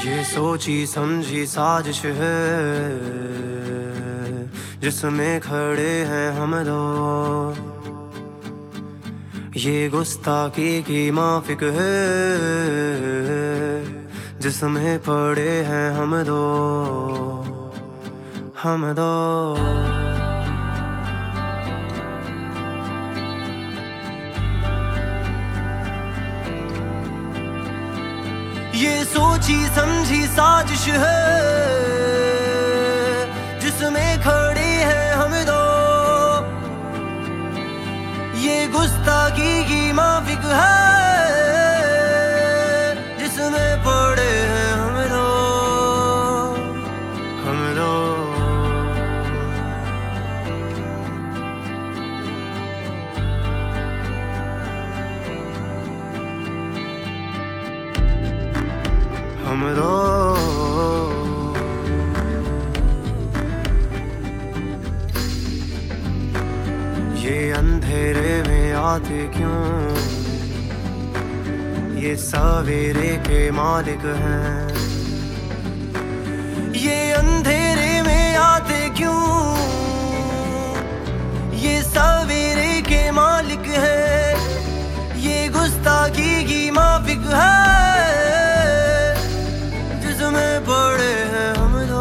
ये सोची समझी साजिश है जिसमें खड़े हैं हम दो। ये गुस्ताखी की माफिक है जिसमें पड़े हैं हम दो। ये सोची समझी साजिश है जिसमें खड़े हैं हम दो। ये गुस्ताखी की माफिक है जिसमें पड़े हैं हम दो। ये अंधेरे में आते क्यों, ये सवेरे के मालिक हैं। ये अंधेरे में आते क्यों, ये सवेरे के मालिक हैं। ये गुस्ताखी की माफिक है जिसमें पड़े हैं हम दो।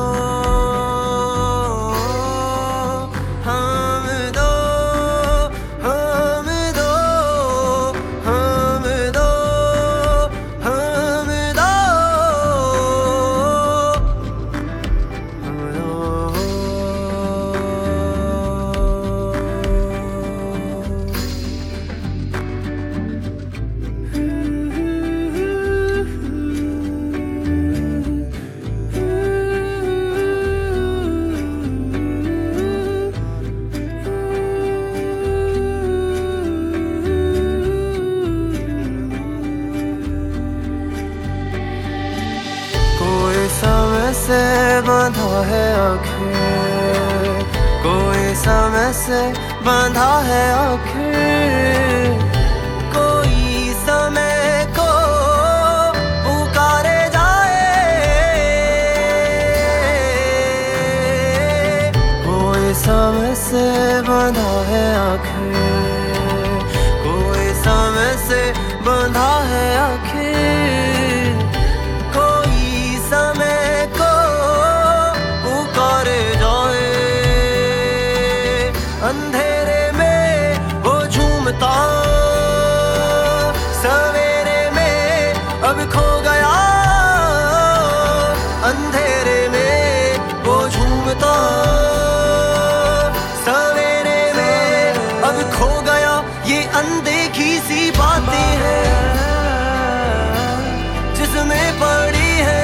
समय से बांधा है आखिर, कोई समय से बांधा है आखिर। कोई समय को पुकारे जाए, कोई समय से बांधा है आखिर, कोई समय से बांधा है आखिर। समय को पुकारे जाए, अंधेरे में वो झूमता सवेरे में अब खो गया। अंधेरे में वो झूमता सवेरे में अब खो गया। ये अनदेखी सी बातें हैं जिसमें पड़ी है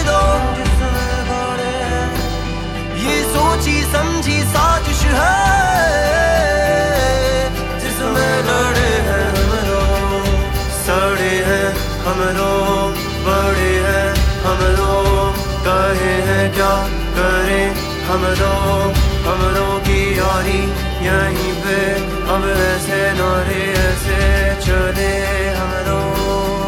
सोची समझी साजिश है जिसमें लड़े हैं हम लोग। सड़े हैं हम लोग, बड़े हैं हम लोग, कहे हैं क्या करें हम लोग की यारी यहीं पे अब ऐसे नारे ऐसे चले हम लोग।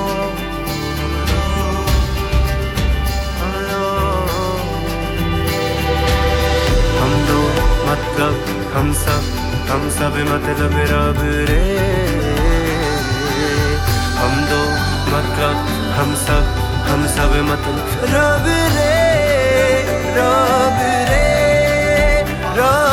मतलब हम सब मतलब रब रे। हम दो मतलब हम सब मतलब रब रे, रब रे, रब।